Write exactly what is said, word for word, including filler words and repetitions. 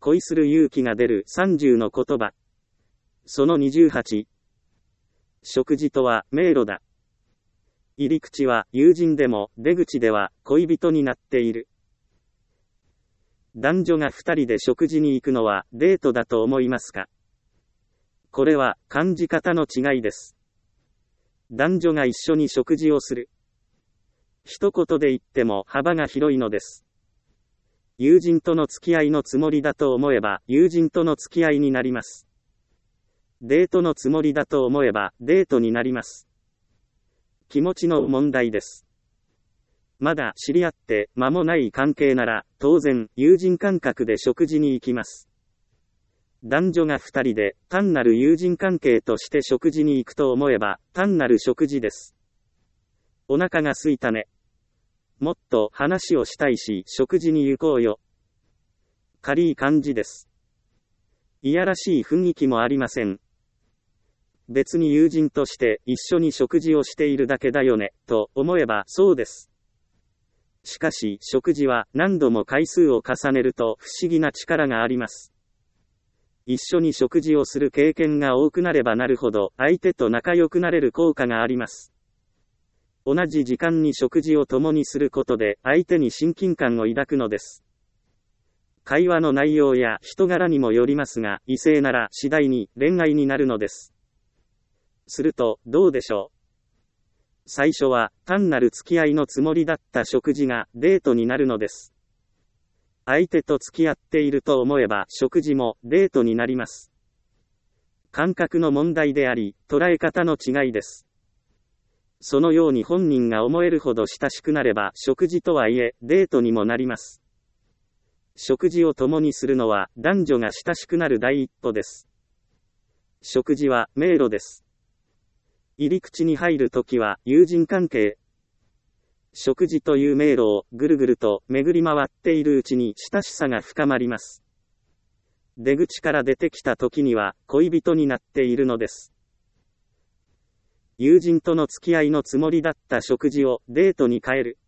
恋する勇気が出るさんじゅうの言葉。そのにじゅうはち。食事とは迷路だ。入り口は友人でも出口では恋人になっている。男女が二人で食事に行くのはデートだと思いますか？これは感じ方の違いです。男女が一緒に食事をする。一言で言っても幅が広いのです。友人との付き合いのつもりだと思えば友人との付き合いになります。デートのつもりだと思えばデートになります。気持ちの問題です。まだ知り合って間もない関係なら当然友人感覚で食事に行きます。男女が二人で単なる友人関係として食事に行くと思えば単なる食事です。お腹が空いたね。もっと話をしたいし食事に行こうよ。軽い感じです。いやらしい雰囲気もありません。別に友人として一緒に食事をしているだけだよね、と思えばそうです。しかし食事は何度も回数を重ねると不思議な力があります。一緒に食事をする経験が多くなればなるほど相手と仲良くなれる効果があります。同じ時間に食事を共にすることで相手に親近感を抱くのです。会話の内容や人柄にもよりますが、異性なら次第に恋愛になるのです。すると、どうでしょう。最初は単なる付き合いのつもりだった食事がデートになるのです。相手と付き合っていると思えば食事もデートになります。感覚の問題であり、捉え方の違いです。そのように本人が思えるほど親しくなれば食事とはいえデートにもなります。食事を共にするのは男女が親しくなる第一歩です。食事は迷路です。入り口に入るときは友人関係。食事という迷路をぐるぐると巡り回っているうちに親しさが深まります。出口から出てきたときには恋人になっているのです。友人との付き合いのつもりだった食事をデートに変える。